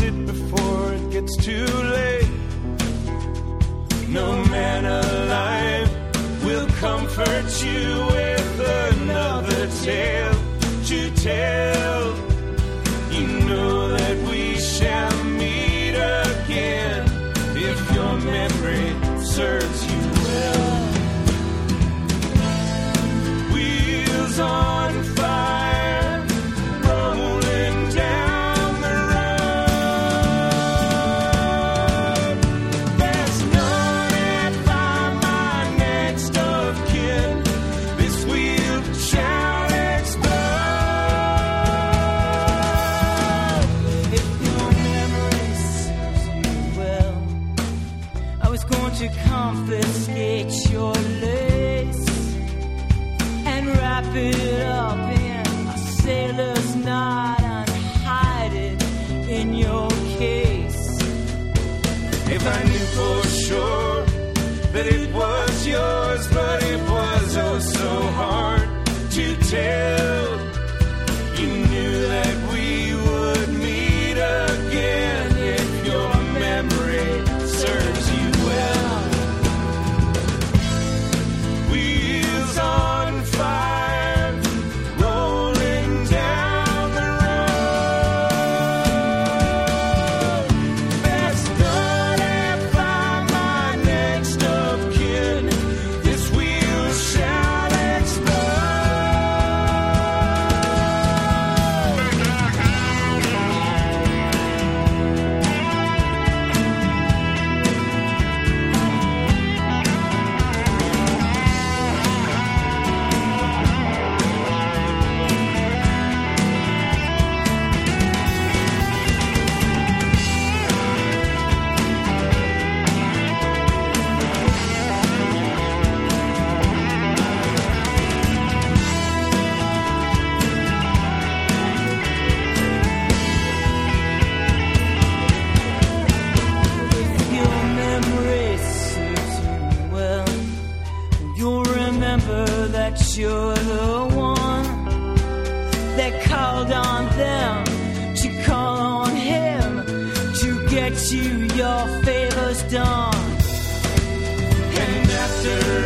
it before it gets too late. No man alive will comfort you with another tale to tell. You know that we shall meet again if your memory serves you well. Wheels on fire, rolling down the road. There's none if I'm my next of kin. This wheel shall explode. If your memory serves you well, I was going to confiscate your lace and wrap it up in a sailor's knot and hide it in your case. If I knew for sure that it was yours, but it was oh so hard to tell. You knew that we would meet again if your memory serves you well. Wheels on fire, rolling down the road. There's none if I'm my next of kin. This wheel shall If your memory serves you well, you'll remember that you're the one that called on them to call on him to get you your favors done. And after